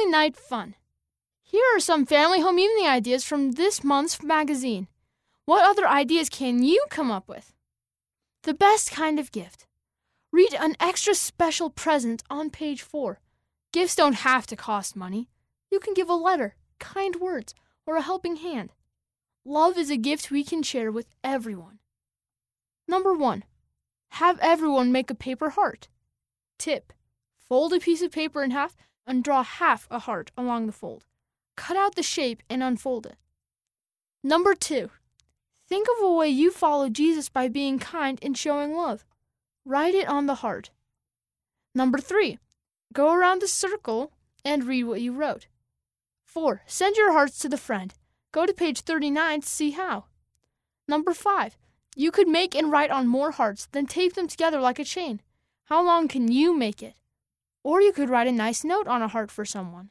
Family Night Fun. Here are some family home evening ideas from this month's magazine. What other ideas can you come up with? The best kind of gift. Read an extra special present on page 4. Gifts don't have to cost money. You can give a letter, kind words, or a helping hand. Love is a gift we can share with everyone. Number 1. Have everyone make a paper heart. Tip. Fold a piece of paper in half and draw half a heart along the fold. Cut out the shape and unfold it. Number 2. Think of a way you follow Jesus by being kind and showing love. Write it on the heart. Number 3. Go around the circle and read what you wrote. 4. Send your hearts to the friend. Go to page 39 to see how. Number 5. You could make and write on more hearts, then tape them together like a chain. How long can you make it? Or you could write a nice note on a heart for someone.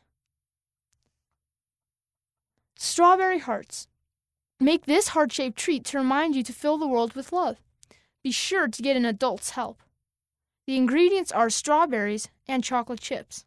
Strawberry hearts. Make this heart-shaped treat to remind you to fill the world with love. Be sure to get an adult's help. The ingredients are strawberries and chocolate chips.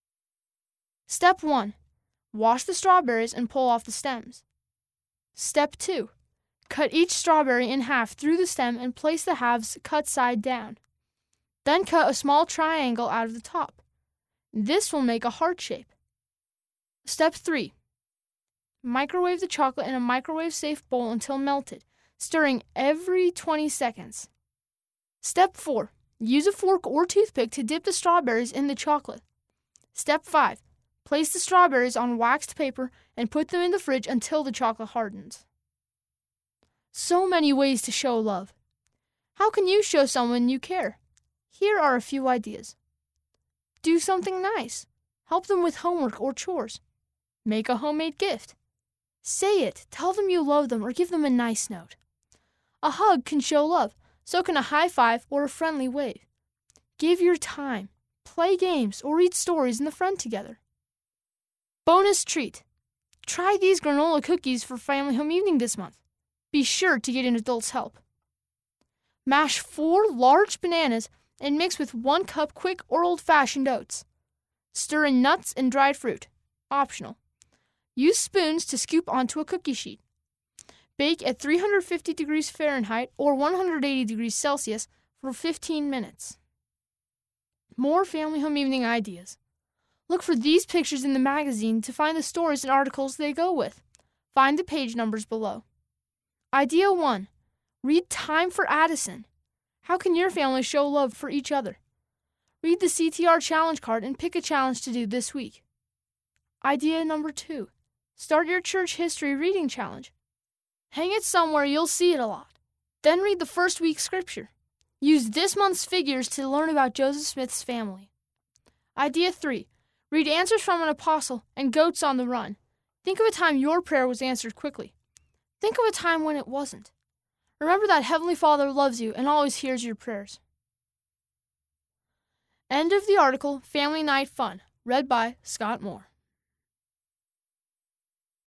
Step 1. Wash the strawberries and pull off the stems. Step 2. Cut each strawberry in half through the stem and place the halves cut side down. Then cut a small triangle out of the top. This will make a heart shape. Step 3. Microwave the chocolate in a microwave-safe bowl until melted, stirring every 20 seconds. Step 4. Use a fork or toothpick to dip the strawberries in the chocolate. Step 5. Place the strawberries on waxed paper and put them in the fridge until the chocolate hardens. So many ways to show love. How can you show someone you care? Here are a few ideas. Do something nice. Help them with homework or chores. Make a homemade gift. Say it, tell them you love them, or give them a nice note. A hug can show love, so can a high five or a friendly wave. Give your time. Play games or read stories in the friend together. Bonus treat. Try these granola cookies for family home evening this month. Be sure to get an adult's help. Mash 4 large bananas and mix with 1 cup quick or old-fashioned oats. Stir in nuts and dried fruit. Optional. Use spoons to scoop onto a cookie sheet. Bake at 350 degrees Fahrenheit or 180 degrees Celsius for 15 minutes. More family home evening ideas. Look for these pictures in the magazine to find the stories and articles they go with. Find the page numbers below. Idea 1. Read Time for Addison. How can your family show love for each other? Read the CTR challenge card and pick a challenge to do this week. Idea number 2. Start your church history reading challenge. Hang it somewhere you'll see it a lot. Then read the first week's scripture. Use this month's figures to learn about Joseph Smith's family. Idea 3. Read Answers from an Apostle and Goats on the Run. Think of a time your prayer was answered quickly. Think of a time when it wasn't. Remember that Heavenly Father loves you and always hears your prayers. End of the article, Family Night Fun, read by Scott Moore.